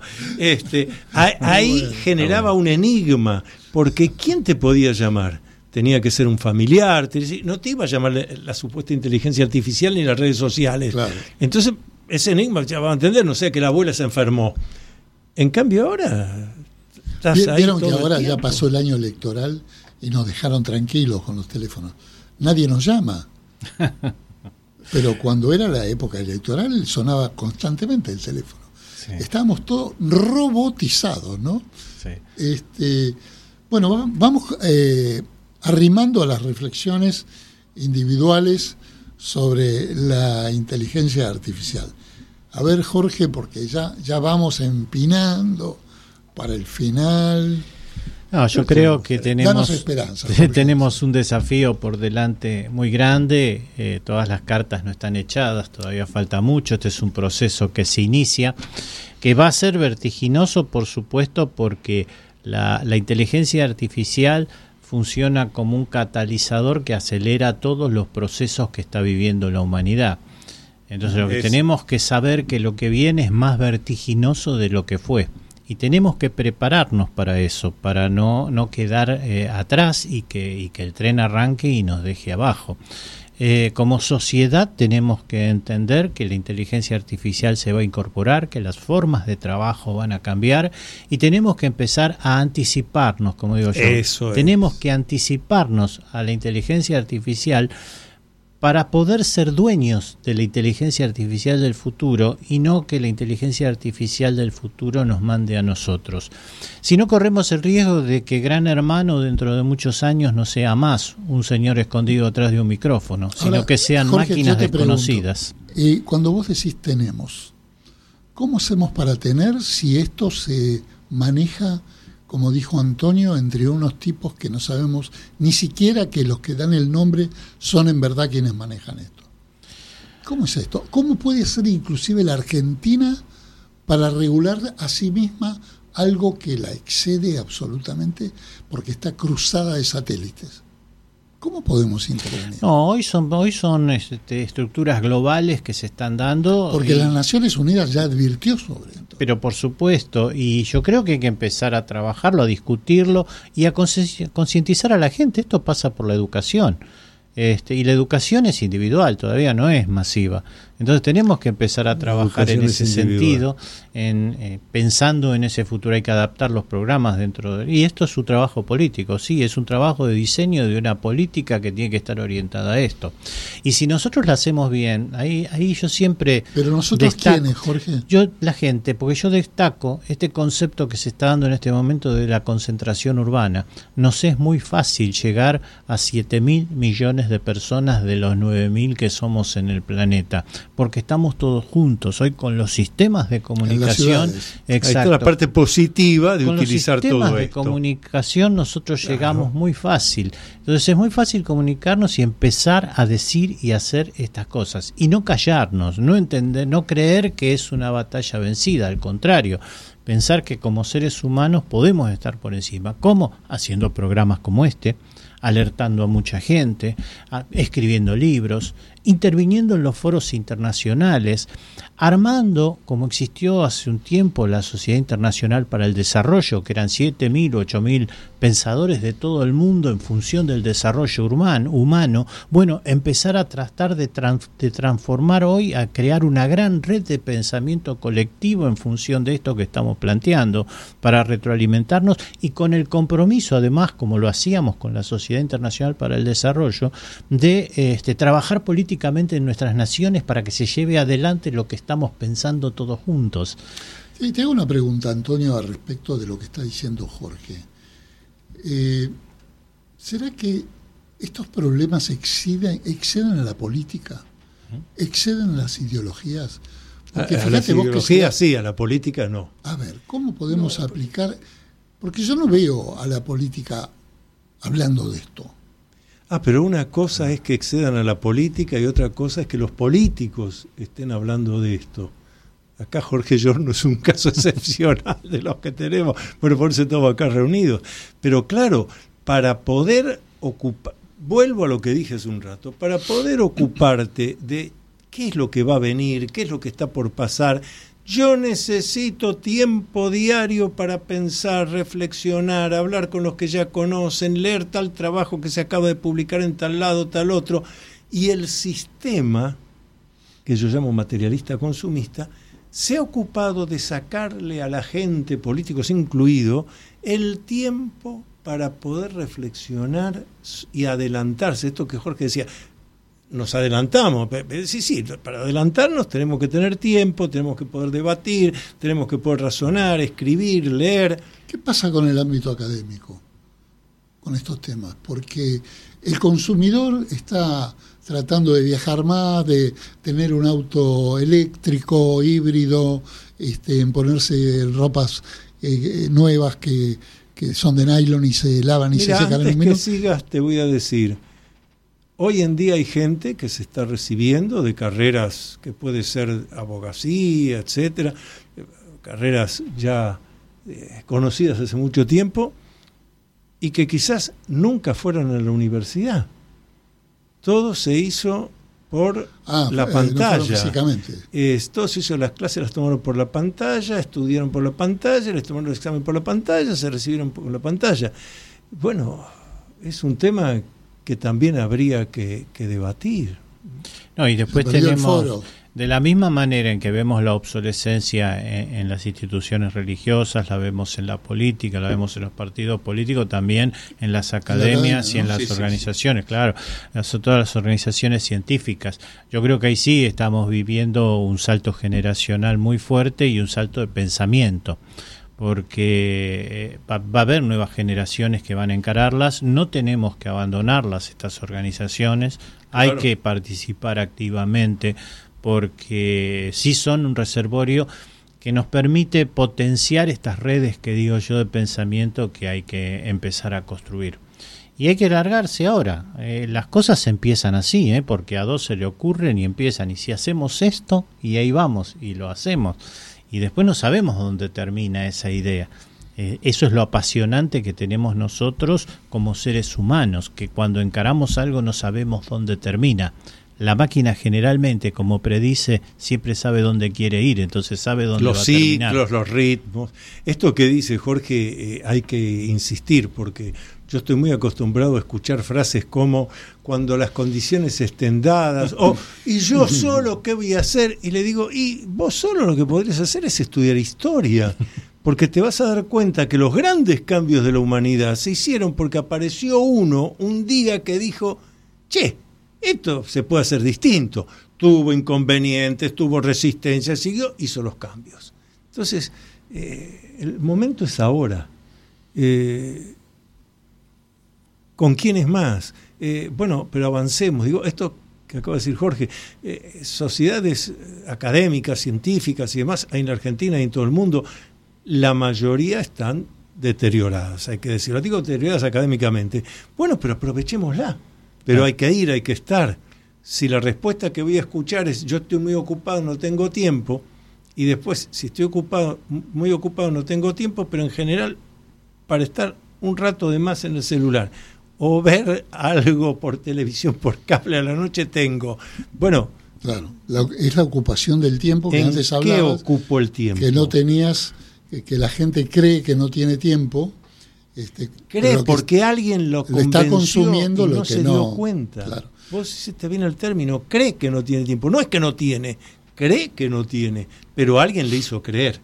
Ahí generaba un enigma, porque ¿quién te podía llamar? Tenía que ser un familiar, no te iba a llamar la supuesta inteligencia artificial ni las redes sociales. Claro. Entonces, ese enigma ya va a entender, no sea que la abuela se enfermó. En cambio ahora... Vieron que ahora ya pasó el año electoral y nos dejaron tranquilos con los teléfonos. Nadie nos llama. Pero cuando era la época electoral sonaba constantemente el teléfono. Sí. Estábamos todos robotizados, ¿no? Sí. Bueno, vamos arrimando a las reflexiones individuales sobre la inteligencia artificial. A ver, Jorge, porque ya vamos empinando para el final. No, yo creo que tenemos esperanza, tenemos un desafío por delante muy grande. Todas las cartas no están echadas, todavía falta mucho. Este es un proceso que se inicia, que va a ser vertiginoso, por supuesto, porque la inteligencia artificial funciona como un catalizador que acelera todos los procesos que está viviendo la humanidad. Entonces lo que tenemos que saber que lo que viene es más vertiginoso de lo que fue. Y tenemos que prepararnos para eso, para no quedar atrás y que el tren arranque y nos deje abajo. Como sociedad tenemos que entender que la inteligencia artificial se va a incorporar, que las formas de trabajo van a cambiar y tenemos que empezar a anticiparnos, como digo yo. Tenemos que anticiparnos a la inteligencia artificial para poder ser dueños de la inteligencia artificial del futuro y no que la inteligencia artificial del futuro nos mande a nosotros. Si no, corremos el riesgo de que Gran Hermano dentro de muchos años no sea más un señor escondido atrás de un micrófono, sino que sean Jorge, máquinas desconocidas. Y cuando vos decís tenemos, ¿cómo hacemos para tener si esto se maneja, como dijo Antonio, entre unos tipos que no sabemos ni siquiera que los que dan el nombre son en verdad quienes manejan esto? ¿Cómo es esto? ¿Cómo puede ser inclusive la Argentina para regular a sí misma algo que la excede absolutamente porque está cruzada de satélites? ¿Cómo podemos intervenir? No, hoy son estructuras globales que se están dando. Porque las Naciones Unidas ya advirtió sobre esto. Pero por supuesto, y yo creo que hay que empezar a trabajarlo, a discutirlo y a concientizar a la gente. Esto pasa por la educación. Y la educación es individual, todavía no es masiva. Entonces tenemos que empezar a trabajar en ese sentido, pensando en ese futuro. Hay que adaptar los programas y esto es su trabajo político, sí, es un trabajo de diseño de una política que tiene que estar orientada a esto. Y si nosotros la hacemos bien, ahí yo siempre Pero nosotros ¿quiénes, Jorge? La gente, porque yo destaco este concepto que se está dando en este momento de la concentración urbana. Nos es muy fácil llegar a 7.000 millones millones de personas de los 9.000 que somos en el planeta, porque estamos todos juntos hoy con los sistemas de comunicación. Exacto. Ahí está la parte positiva de con utilizar todo esto. Con los sistemas de comunicación nosotros llegamos muy fácil. Entonces es muy fácil comunicarnos y empezar a decir y hacer estas cosas y no callarnos, no entender, no creer que es una batalla vencida, al contrario. Pensar que como seres humanos podemos estar por encima. ¿Cómo? Haciendo programas como este, alertando a mucha gente, escribiendo libros, interviniendo en los foros internacionales, armando, como existió hace un tiempo la Sociedad Internacional para el Desarrollo, que eran 7.000, 8.000 pensadores de todo el mundo en función del desarrollo humano. Bueno, empezar a tratar de transformar hoy, a crear una gran red de pensamiento colectivo en función de esto que estamos planteando, para retroalimentarnos y con el compromiso, además, como lo hacíamos con la Sociedad Internacional para el Desarrollo, de trabajar políticamente en nuestras naciones para que se lleve adelante lo que estamos pensando todos juntos. Sí, te hago una pregunta, Antonio, al respecto de lo que está diciendo Jorge. ¿Será que estos problemas exceden a la política? ¿Exceden a las ideologías? Porque a las ideologías sí, a la política no. A ver, ¿cómo podemos aplicar? Porque yo no veo a la política hablando de esto. Pero una cosa es que excedan a la política y otra cosa es que los políticos estén hablando de esto. Acá Jorge Giorno es un caso excepcional de los que tenemos, bueno, por eso estamos acá reunidos. Pero claro, para poder ocupar, vuelvo a lo que dije hace un rato, para poder ocuparte de qué es lo que va a venir, qué es lo que está por pasar, yo necesito tiempo diario para pensar, reflexionar, hablar con los que ya conocen, leer tal trabajo que se acaba de publicar en tal lado, tal otro. Y el sistema, que yo llamo materialista consumista, se ha ocupado de sacarle a la gente, políticos incluido, el tiempo para poder reflexionar y adelantarse. Esto que Jorge decía, nos adelantamos. Sí, para adelantarnos tenemos que tener tiempo, tenemos que poder debatir, tenemos que poder razonar, escribir, leer. ¿Qué pasa con el ámbito académico, con estos temas? Porque el consumidor está tratando de viajar más, de tener un auto eléctrico, híbrido, en ponerse ropas nuevas que son de nylon y se lavan y se secan en un minuto. Antes que sigas, te voy a decir, hoy en día hay gente que se está recibiendo de carreras que puede ser abogacía, etcétera, carreras ya conocidas hace mucho tiempo y que quizás nunca fueron a la universidad. Todo se hizo por la pantalla. No físicamente. Todo se hizo, las clases las tomaron por la pantalla, estudiaron por la pantalla, les tomaron el examen por la pantalla, se recibieron por la pantalla. Bueno, es un tema que también habría que debatir. No, y después tenemos, de la misma manera en que vemos la obsolescencia en las instituciones religiosas, la vemos en la política, la vemos en los partidos políticos, también en las academias y en las organizaciones, claro, todas las organizaciones científicas. Yo creo que ahí sí estamos viviendo un salto generacional muy fuerte y un salto de pensamiento, porque va a haber nuevas generaciones que van a encararlas, no tenemos que abandonarlas, estas organizaciones, hay que participar activamente, porque sí son un reservorio que nos permite potenciar estas redes que digo yo de pensamiento que hay que empezar a construir. Y hay que largarse ahora, las cosas empiezan así, porque a dos se le ocurren y empiezan, y si hacemos esto, y ahí vamos, y lo hacemos. Y después no sabemos dónde termina esa idea. Eso es lo apasionante que tenemos nosotros como seres humanos, que cuando encaramos algo no sabemos dónde termina. La máquina generalmente, como predice, siempre sabe dónde quiere ir, entonces sabe dónde va a terminar. Los ciclos, los ritmos. Esto que dice Jorge hay que insistir, porque yo estoy muy acostumbrado a escuchar frases como cuando las condiciones estén dadas, o ¿y yo solo qué voy a hacer? Y le digo, y vos solo lo que podrías hacer es estudiar historia, porque te vas a dar cuenta que los grandes cambios de la humanidad se hicieron porque apareció uno un día que dijo, che, esto se puede hacer distinto. Tuvo inconvenientes, tuvo resistencia, siguió, hizo los cambios. Entonces, el momento es ahora. ¿Con quiénes más? Bueno, pero avancemos. Digo, esto que acaba de decir Jorge, sociedades académicas, científicas y demás, hay en la Argentina y en todo el mundo, la mayoría están deterioradas, hay que decirlo. Digo deterioradas académicamente. Bueno, pero aprovechémosla. Pero hay que ir, hay que estar. Si la respuesta que voy a escuchar es yo estoy muy ocupado, no tengo tiempo, y después si estoy muy ocupado, no tengo tiempo, pero en general para estar un rato de más en el celular o ver algo por televisión, por cable a la noche tengo. Bueno, claro, es la ocupación del tiempo que antes hablabas. ¿Qué ocupo el tiempo? Que no tenías, que la gente cree que no tiene tiempo. Cree porque alguien lo convenció está consumiendo y lo no que se dio cuenta. Claro. Vos hiciste bien el término, cree que no tiene tiempo. No es que no tiene, cree que no tiene, pero alguien le hizo creer.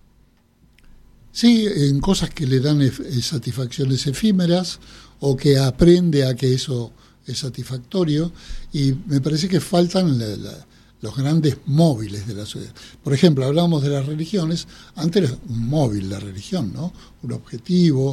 Sí, en cosas que le dan satisfacciones efímeras o que aprende a que eso es satisfactorio, y me parece que faltan los grandes móviles de la sociedad. Por ejemplo, hablábamos de las religiones, antes era un móvil la religión, ¿no? Un objetivo,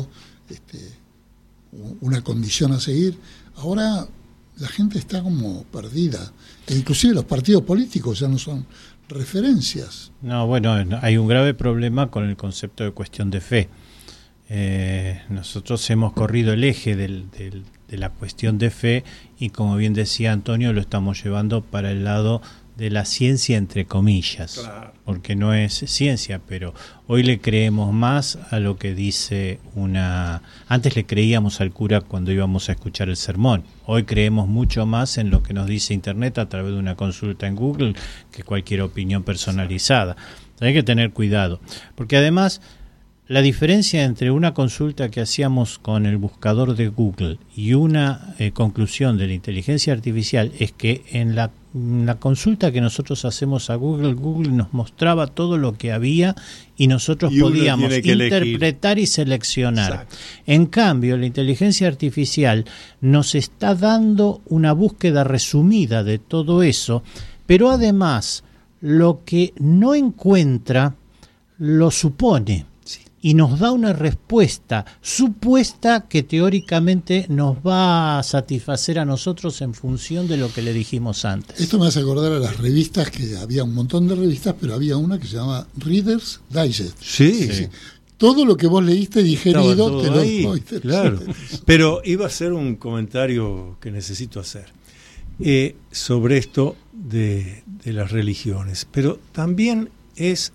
una condición a seguir. Ahora la gente está como perdida, e inclusive los partidos políticos ya no son referencias. No, bueno, hay un grave problema con el concepto de cuestión de fe. Nosotros hemos corrido el eje de la cuestión de fe y, como bien decía Antonio, lo estamos llevando para el lado de la ciencia, entre comillas, claro, porque no es ciencia, pero hoy le creemos más a lo que dice antes le creíamos al cura cuando íbamos a escuchar el sermón, hoy creemos mucho más en lo que nos dice Internet a través de una consulta en Google que cualquier opinión personalizada. Hay que tener cuidado, porque además la diferencia entre una consulta que hacíamos con el buscador de Google y una conclusión de la inteligencia artificial es que en la consulta que nosotros hacemos a Google nos mostraba todo lo que había y nosotros podíamos interpretar y seleccionar. Exacto. En cambio, la inteligencia artificial nos está dando una búsqueda resumida de todo eso, pero además lo que no encuentra lo supone. Y nos da una respuesta supuesta que teóricamente nos va a satisfacer a nosotros en función de lo que le dijimos antes. Esto me hace acordar a las revistas, que había un montón de revistas, pero había una que se llama Reader's Digest. Sí. Todo lo que vos leíste digerido te lo doy. Claro. Pero iba a hacer un comentario que necesito hacer sobre esto de las religiones. Pero también es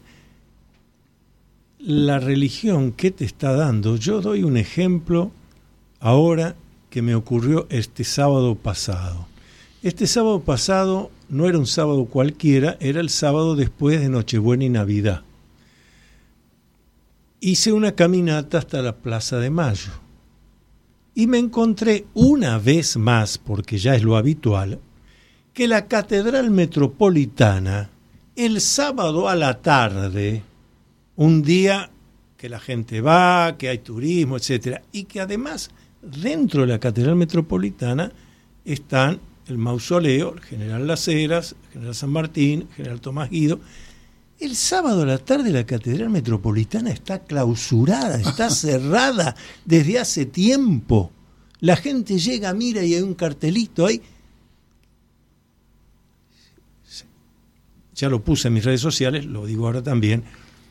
la religión que te está dando. Yo doy un ejemplo ahora que me ocurrió este sábado pasado. Este sábado pasado no era un sábado cualquiera, era el sábado después de Nochebuena y Navidad. Hice una caminata hasta la Plaza de Mayo y me encontré una vez más, porque ya es lo habitual, que la Catedral Metropolitana el sábado a la tarde, un día que la gente va, que hay turismo, etcétera, y que además dentro de la Catedral Metropolitana están el mausoleo, el General Las Heras, el General San Martín, el General Tomás Guido. El sábado a la tarde la Catedral Metropolitana está clausurada, está cerrada desde hace tiempo. La gente llega, mira y hay un cartelito ahí. Ya lo puse en mis redes sociales, lo digo ahora también.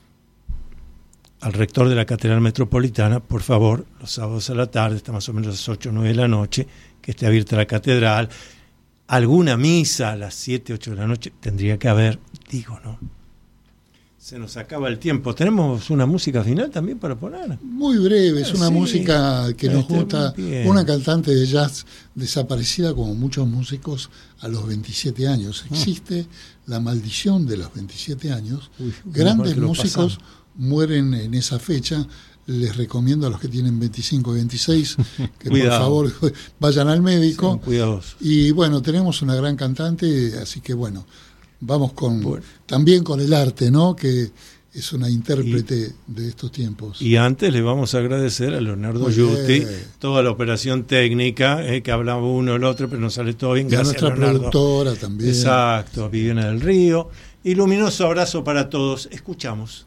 Al rector de la Catedral Metropolitana, por favor, los sábados a la tarde, está más o menos a las 8 o 9 de la noche, que esté abierta la catedral. Alguna misa a las 7, 8 de la noche tendría que haber, digo, ¿no? Se nos acaba el tiempo. ¿Tenemos una música final también para poner? Muy breve, es una música que nos gusta. Una cantante de jazz desaparecida como muchos músicos a los 27 años. Existe la maldición de los 27 años. Grandes músicos mueren en esa fecha. Les recomiendo a los que tienen 25 y 26 que por favor vayan al médico. Cuidados. Y bueno, tenemos una gran cantante, así que bueno, vamos también con el arte, ¿no? Que es una intérprete de estos tiempos. Y antes le vamos a agradecer a Leonardo Giusti toda la operación técnica, que hablaba uno el otro, pero nos sale todo bien. Gracias, a nuestra Leonardo. Productora también. Exacto, Viviana del Río. Y luminoso abrazo para todos. Escuchamos.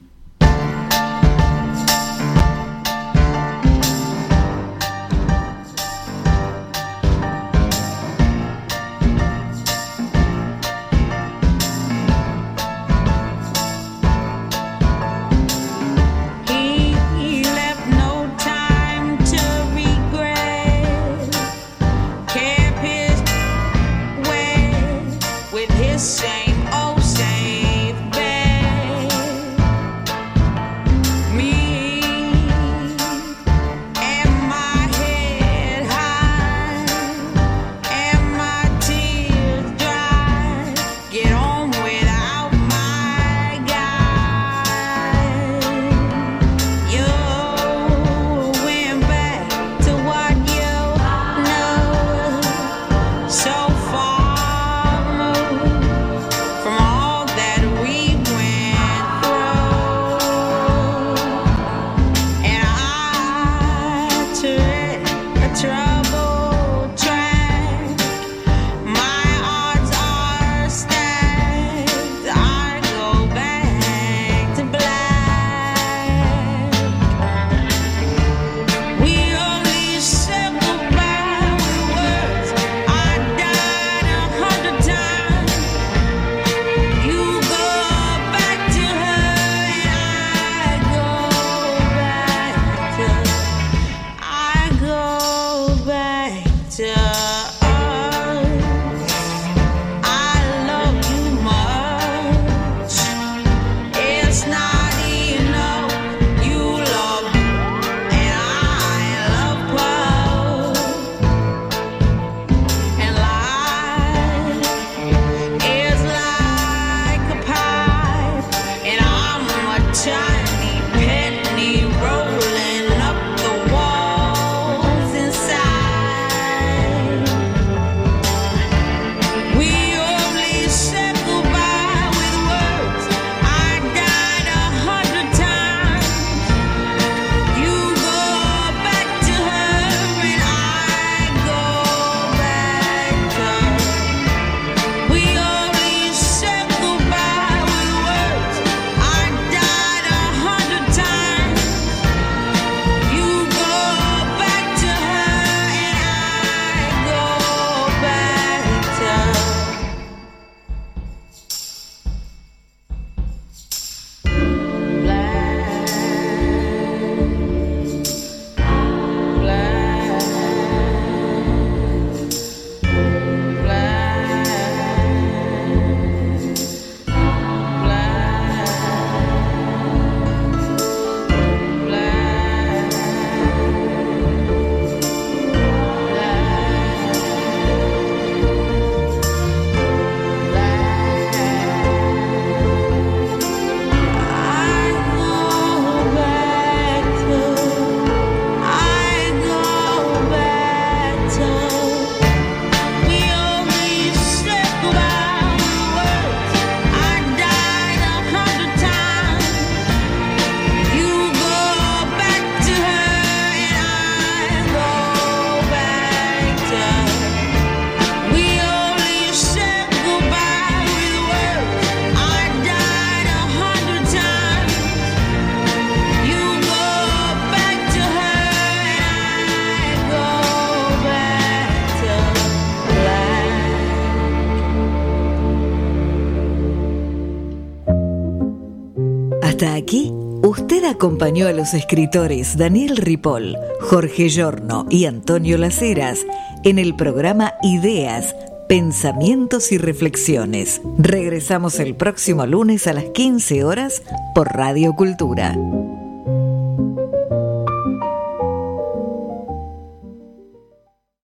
Hasta aquí, usted acompañó a los escritores Daniel Ripoll, Jorge Giorno y Antonio Las Heras en el programa Ideas, Pensamientos y Reflexiones. Regresamos el próximo lunes a las 15 horas por Radio Cultura.